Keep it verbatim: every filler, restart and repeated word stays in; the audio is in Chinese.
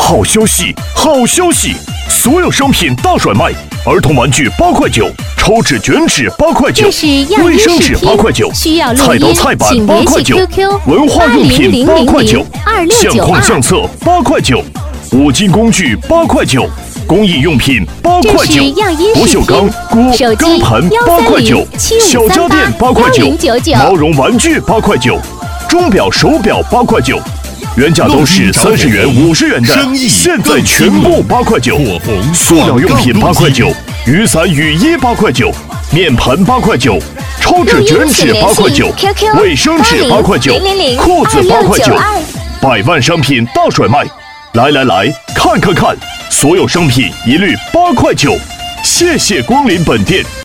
好消息，好消息！所有商品大甩卖，儿童玩具八块九，抽纸卷纸八块九，卫生纸八块九，菜刀菜板八块九，文化用品八块九，相框相册八块九，五金工具八块九，工艺用品八块九，不锈钢锅钢盘八块九，小家电八块九，毛绒玩具八块九，钟表手表八块九。原价都是三十元、五十元的，现在全部八块九。塑料用品八块九，雨伞、雨衣八块九，面盆八块九，抽纸卷纸八块九，卫生纸八块九，裤子八块九，百万商品大甩卖！来来来，看看看，所有商品一律八块九。谢谢光临本店。